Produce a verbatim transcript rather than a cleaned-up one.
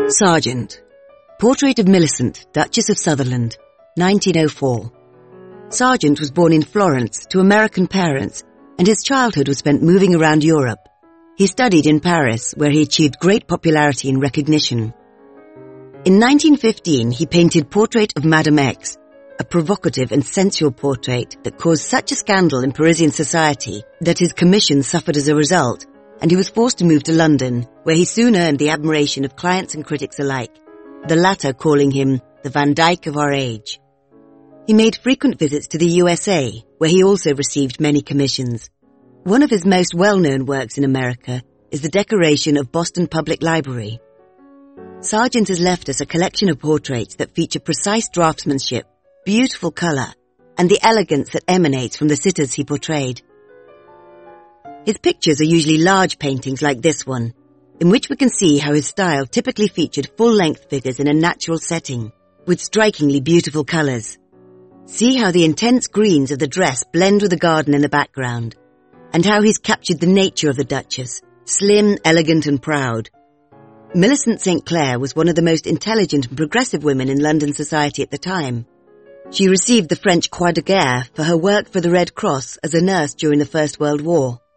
Sargent. Portrait of Millicent, Duchess of Sutherland, nineteen oh four. Sargent was born in Florence to American parents, and his childhood was spent moving around Europe. He studied in Paris, where he achieved great popularity and recognition. In nineteen fifteen, he painted Portrait of Madame X, a provocative and sensual portrait that caused such a scandal in Parisian society that his commission suffered as a result, and he was forced to move to London, where he soon earned the admiration of clients and critics alike, the latter calling him the Van Dyck of our age. He made frequent visits to the U S A, where he also received many commissions. One of his most well-known works in America is the decoration of Boston Public Library. Sargent has left us a collection of portraits that feature precise draftsmanship, beautiful colour, and the elegance that emanates from the sitters he portrayed. His pictures are usually large paintings like this one, in which we can see how his style typically featured full-length figures in a natural setting, with strikingly beautiful colours. See how the intense greens of the dress blend with the garden in the background, and how he's captured the nature of the Duchess, slim, elegant and proud. Millicent Saint Clair was one of the most intelligent and progressive women in London society at the time. She received the French Croix de Guerre for her work for the Red Cross as a nurse during the First World War.